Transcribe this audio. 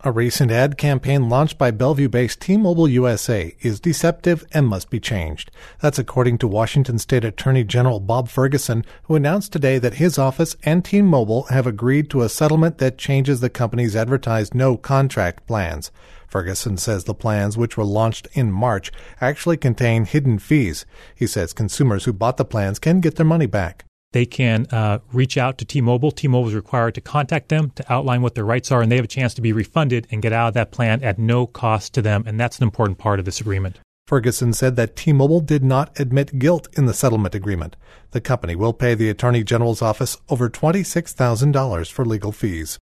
A recent ad campaign launched by Bellevue-based T-Mobile USA is deceptive and must be changed. That's according to Washington State Attorney General Bob Ferguson, who announced today that his office and T-Mobile have agreed to a settlement that changes the company's advertised no-contract plans. Ferguson says the plans, which were launched in March, actually contain hidden fees. He says consumers who bought the plans can get their money back. They can reach out to T-Mobile. T-Mobile is required to contact them to outline what their rights are, and they have a chance to be refunded and get out of that plan at no cost to them, and that's an important part of this agreement. Ferguson said that T-Mobile did not admit guilt in the settlement agreement. The company will pay the Attorney General's office over $26,000 for legal fees.